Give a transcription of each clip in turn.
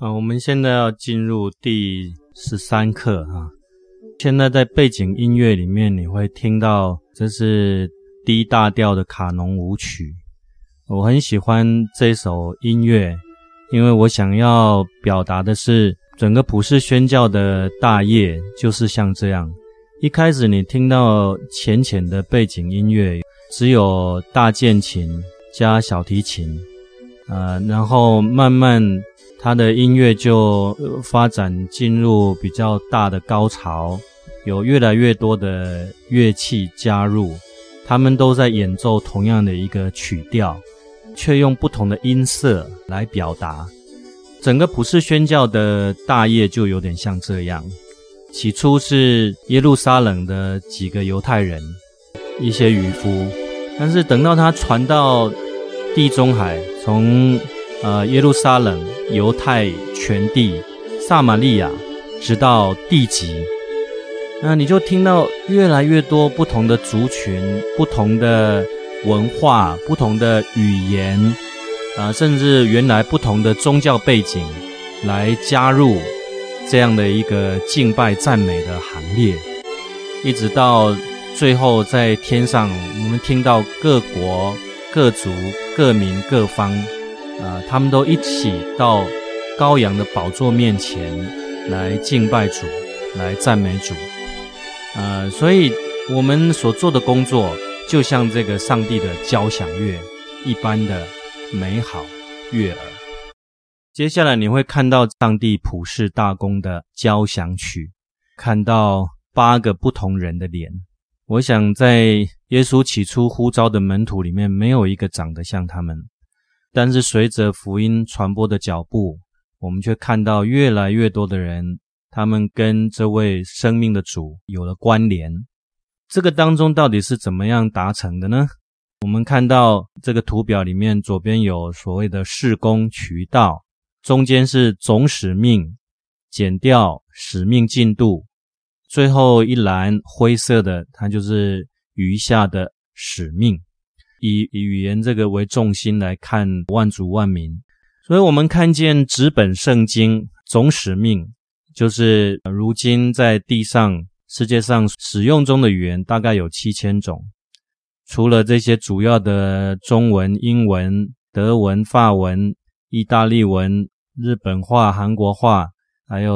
我们现在要进入第13课现在在背景音乐里面你会听到这是 D 大调的卡农舞曲。我很喜欢这首音乐，因为我想要表达的是整个普世宣教的大业就是像这样。一开始你听到浅浅的背景音乐，只有大键琴加小提琴然后慢慢它的音乐就发展进入比较大的高潮，有越来越多的乐器加入，他们都在演奏同样的一个曲调，却用不同的音色来表达。整个普世宣教的大业就有点像这样。起初是耶路撒冷的几个犹太人，一些渔夫，但是等到他传到地中海，从耶路撒冷、犹太全地、撒玛利亚，直到地极，那你就听到越来越多不同的族群、不同的文化、不同的语言甚至原来不同的宗教背景来加入这样的一个敬拜赞美的行列，一直到最后在天上我们听到各国各族各民各方他们都一起到羔羊的宝座面前来敬拜主，来赞美主所以我们所做的工作就像这个上帝的交响乐一般的美好悦耳。接下来你会看到上帝普世大功的交响曲，看到8个不同人的脸。我想在耶稣起初呼召的门徒里面没有一个长得像他们，但是随着福音传播的脚步，我们却看到越来越多的人，他们跟这位生命的主有了关联。这个当中到底是怎么样达成的呢？我们看到这个图表里面左边有所谓的事工渠道，中间是总使命，减掉使命进度，最后一栏灰色的它就是余下的使命，以语言这个为重心来看万族万民。所以我们看见纸本圣经总使命就是如今在地上世界上使用中的语言大概有7000种，除了这些主要的中文、英文、德文、法文、意大利文、日本话、韩国话，还有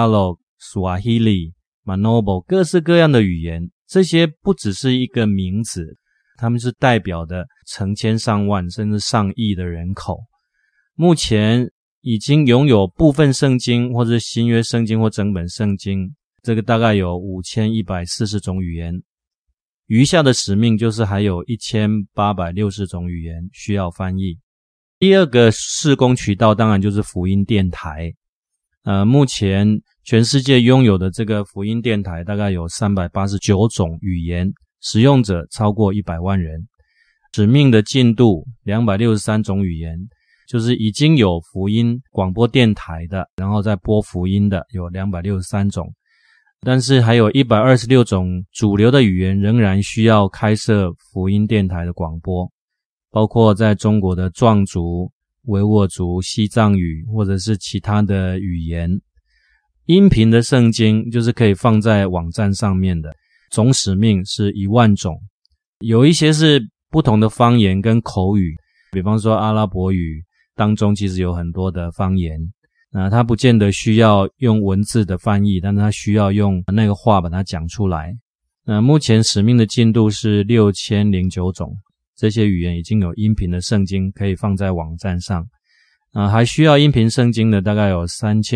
Tagalog、Swahili、Manobo 各式各样的语言，这些不只是一个名字，他们是代表的成千上万甚至上亿的人口。目前已经拥有部分圣经或者新约圣经或整本圣经，这个大概有5140种语言。余下的使命就是还有1860种语言需要翻译。第二个事工渠道当然就是福音电台。目前全世界拥有的这个福音电台大概有389种语言，使用者超过100万人。使命的进度263种语言，就是已经有福音广播电台的，然后再播福音的有263种。但是还有126种主流的语言仍然需要开设福音电台的广播，包括在中国的壮族、维吾尔族、西藏语或者是其他的语言。音频的圣经就是可以放在网站上面的，总使命是10000种，有一些是不同的方言跟口语，比方说阿拉伯语当中其实有很多的方言，它不见得需要用文字的翻译，但是它需要用那个话把它讲出来。目前使命的进度是6009种，这些语言已经有音频的圣经可以放在网站上。还需要音频圣经的大概有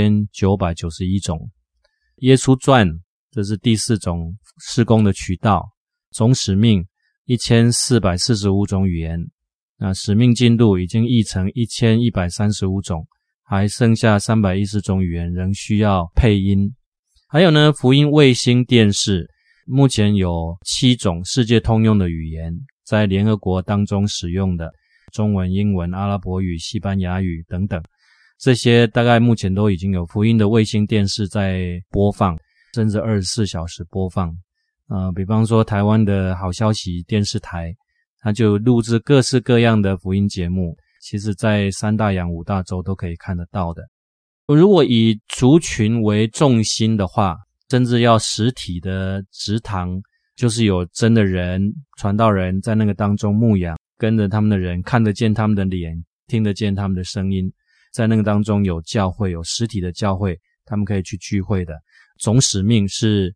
3991种。耶稣传，这是第4种事工的渠道，总使命1445种语言。使命进度已经译成1135种，还剩下310种语言仍需要配音。还有呢，福音卫星电视目前有7种世界通用的语言，在联合国当中使用的中文、英文、阿拉伯语、西班牙语等等，这些大概目前都已经有福音的卫星电视在播放，甚至24小时播放。比方说台湾的好消息电视台，它就录制各式各样的福音节目，其实在3大洋5大洲都可以看得到的。 如果以族群为重心的话，甚至要实体的职堂，就是有真的人，传道人在那个当中牧养，跟着他们的人，看得见他们的脸，听得见他们的声音，在那个当中有教会，有实体的教会，他们可以去聚会的。总使命是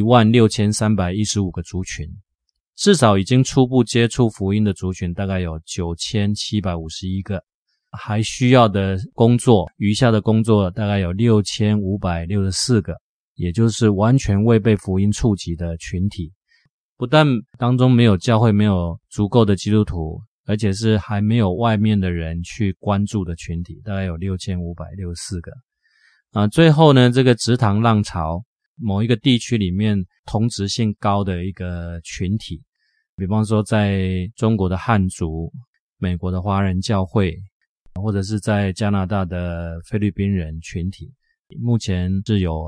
16315个族群，至少已经初步接触福音的族群大概有9751个，还需要的工作，余下的工作大概有6564个，也就是完全未被福音触及的群体。不但当中没有教会，没有足够的基督徒，而且是还没有外面的人去关注的群体，大概有6564个。最后呢，这个职堂浪潮，某一个地区里面同质性高的一个群体，比方说在中国的汉族，美国的华人教会，或者是在加拿大的菲律宾人群体，目前是有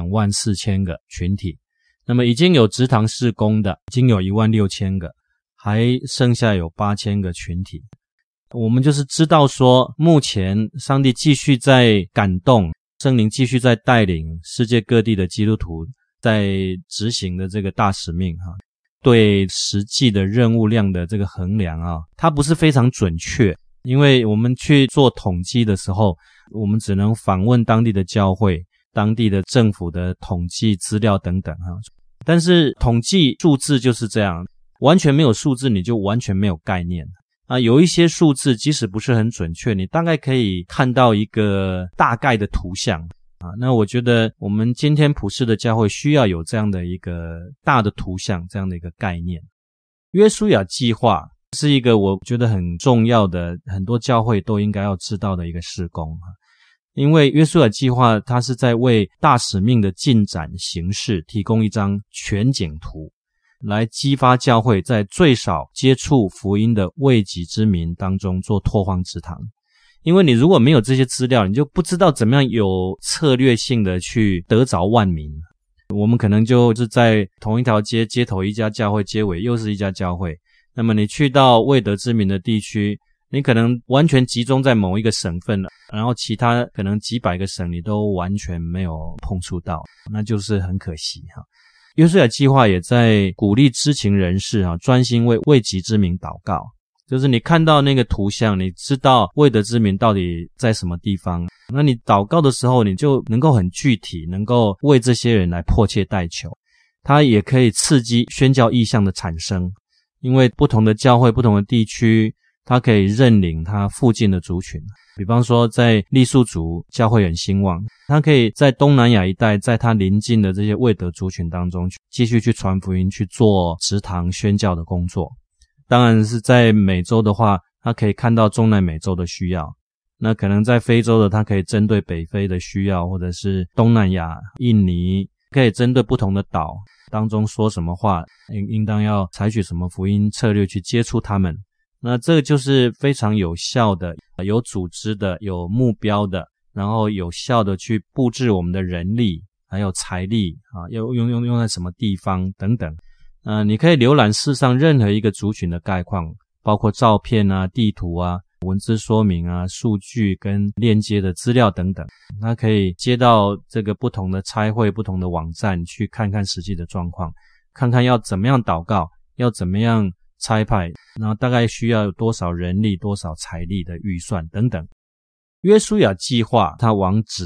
24000个群体。那么已经有职堂事工的已经有16000个，还剩下有8000个群体。我们就是知道说，目前上帝继续在感动，圣灵继续在带领世界各地的基督徒在执行的这个大使命对实际的任务量的这个衡量它不是非常准确，因为我们去做统计的时候，我们只能访问当地的教会，当地的政府的统计资料等等但是统计数字就是这样，完全没有数字你就完全没有概念有一些数字即使不是很准确，你大概可以看到一个大概的图像那我觉得我们今天普世的教会需要有这样的一个大的图像，这样的一个概念。约书亚计划是一个我觉得很重要的，很多教会都应该要知道的一个事工因为约书亚计划它是在为大使命的进展形式提供一张全景图，来激发教会在最少接触福音的未及之民当中做拓荒职堂。因为你如果没有这些资料，你就不知道怎么样有策略性的去得着万民。我们可能就是在同一条街，街头一家教会，街尾又是一家教会，那么你去到未得之民的地区，你可能完全集中在某一个省份了，然后其他可能几百个省你都完全没有碰触到，那就是很可惜约书亚计划也在鼓励知情人士专心为未及之民祷告，就是你看到那个图像，你知道未得之民到底在什么地方，那你祷告的时候你就能够很具体，能够为这些人来迫切代求。它也可以刺激宣教异象的产生，因为不同的教会，不同的地区，它可以认领它附近的族群。比方说在傈僳族教会很兴旺，它可以在东南亚一带，在它邻近的这些未得族群当中继续去传福音，去做职堂宣教的工作。当然是在美洲的话，它可以看到中南美洲的需要，那可能在非洲的它可以针对北非的需要，或者是东南亚、印尼，可以针对不同的岛当中说什么话，应当要采取什么福音策略去接触他们。那这个就是非常有效的，有组织的，有目标的，然后有效的去布置我们的人力还有财力要用在什么地方等等。你可以浏览世上任何一个族群的概况，包括照片地图文字说明数据跟链接的资料等等。它可以接到这个不同的差会，不同的网站去看看实际的状况，看看要怎么样祷告，要怎么样差派，然后大概需要有多少人力，多少财力的预算等等。约书亚计划它网址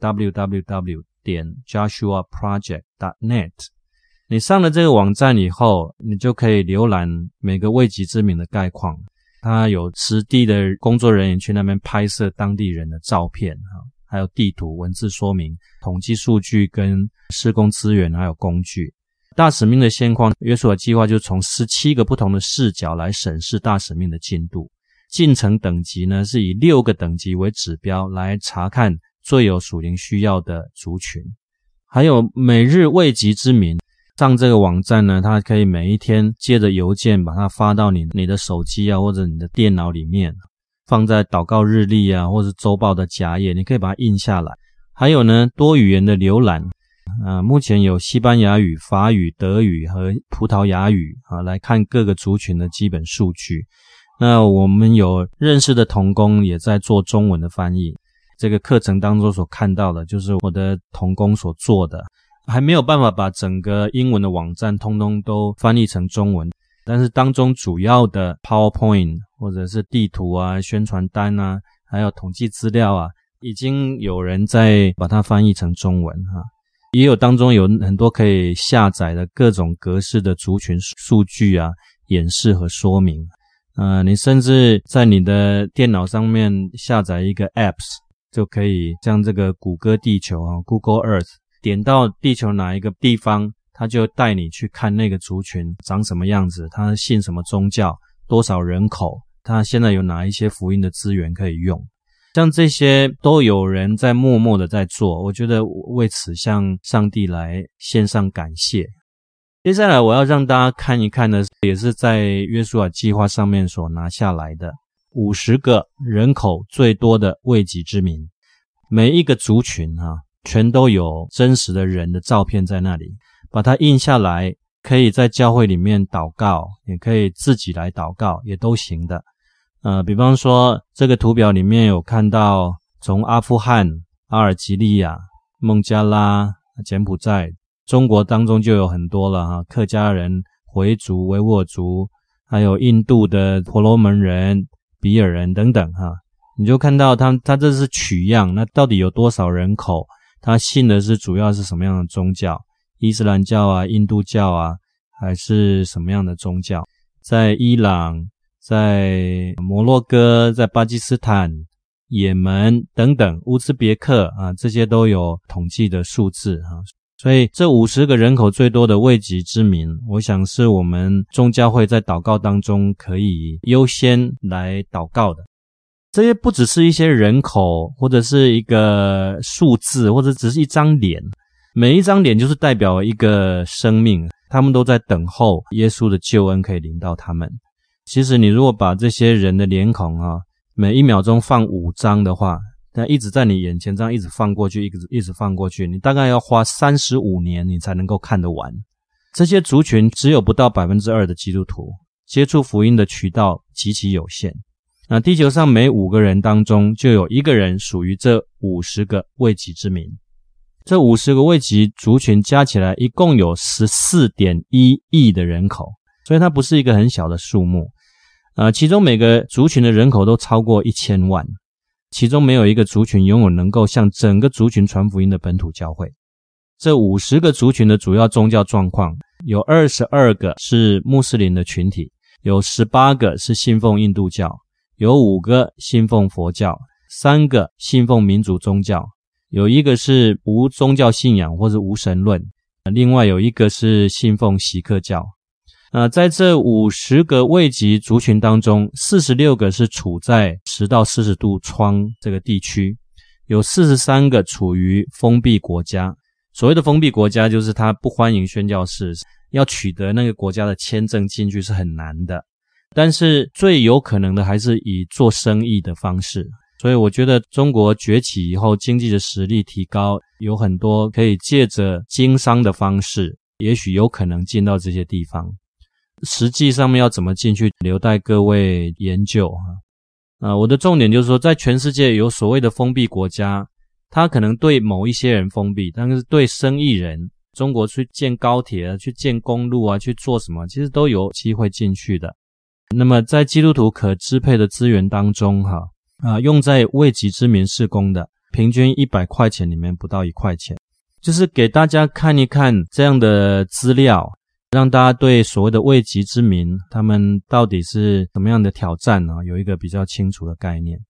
www.joshuaproject.net， 你上了这个网站以后，你就可以浏览每个未及之民的概况，它有实地的工作人员去那边拍摄当地人的照片还有地图、文字说明、统计数据跟施工资源还有工具。大使命的现况，约书亚计划就从17个不同的视角来审视大使命的进度。进程等级呢，是以6个等级为指标来查看最有属灵需要的族群。还有每日未及之民，上这个网站呢，它可以每一天借着邮件把它发到你的手机或者你的电脑里面，放在祷告日历或者周报的夹页，你可以把它印下来。还有呢，多语言的浏览目前有西班牙语、法语、德语和葡萄牙语来看各个族群的基本数据。那我们有认识的同工也在做中文的翻译。 这个课程当中所看到的，就是我的同工所做的，还没有办法把整个英文的网站通通都翻译成中文，但是当中主要的 PowerPoint 或者是地图啊、宣传单啊，还有统计资料啊，已经有人在把它翻译成中文也有当中有很多可以下载的各种格式的族群数据啊、演示和说明。你甚至在你的电脑上面下载一个 apps， 就可以像这个谷歌地球Google Earth， 点到地球哪一个地方，它就带你去看那个族群长什么样子，它信什么宗教，多少人口，它现在有哪一些福音的资源可以用。像这些都有人在默默的在做，我觉得为此向上帝来献上感谢。接下来我要让大家看一看的，也是在约书亚计划上面所拿下来的50个人口最多的位极之民。每一个族群全都有真实的人的照片在那里，把它印下来，可以在教会里面祷告，也可以自己来祷告，也都行的。比方说这个图表里面有看到从阿富汗、阿尔及利亚、孟加拉、柬埔寨，中国当中就有很多了客家人、回族、维吾尔族，还有印度的婆罗门人、比尔人等等你就看到他这是取样，那到底有多少人口，他信的是主要是什么样的宗教，伊斯兰教啊、印度教啊，还是什么样的宗教，在伊朗、在摩洛哥、在巴基斯坦、也门等等，乌兹别克这些都有统计的数字所以这50个人口最多的位极之民，我想是我们宗教会在祷告当中可以优先来祷告的。这些不只是一些人口，或者是一个数字，或者只是一张脸，每一张脸就是代表一个生命，他们都在等候耶稣的救恩可以临到他们。其实你如果把这些人的脸孔每1秒钟放5张的话，那一直在你眼前这样一直放过去，一直放过去，你大概要花35年你才能够看得完。这些族群只有不到 2% 的基督徒，接触福音的渠道极其有限。那地球上每5个人当中就有1个人属于这50个位极之民。这50个位极族群加起来一共有 14.1 亿的人口，所以它不是一个很小的数目。其中每个族群的人口都超过1000万，其中没有一个族群拥有能够向整个族群传福音的本土教会。这50个族群的主要宗教状况，有22个是穆斯林的群体，有18个是信奉印度教，有5个信奉佛教，3个信奉民族宗教，有1个是无宗教信仰或是无神论，另外有1个是信奉锡克教。在这50个位极族群当中，46个是处在10到40度窗这个地区，有43个处于封闭国家。所谓的封闭国家就是他不欢迎宣教士，要取得那个国家的签证进去是很难的，但是最有可能的还是以做生意的方式。所以我觉得中国崛起以后，经济的实力提高，有很多可以借着经商的方式，也许有可能进到这些地方。实际上面要怎么进去，留待各位研究我的重点就是说，在全世界有所谓的封闭国家，它可能对某一些人封闭，但是对生意人，中国去建高铁去建公路去做什么，其实都有机会进去的。那么在基督徒可支配的资源当中用在位极之民事工的，平均100块钱里面不到1块钱，就是给大家看一看这样的资料，让大家对所谓的位极之民他们到底是什么样的挑战有一个比较清楚的概念。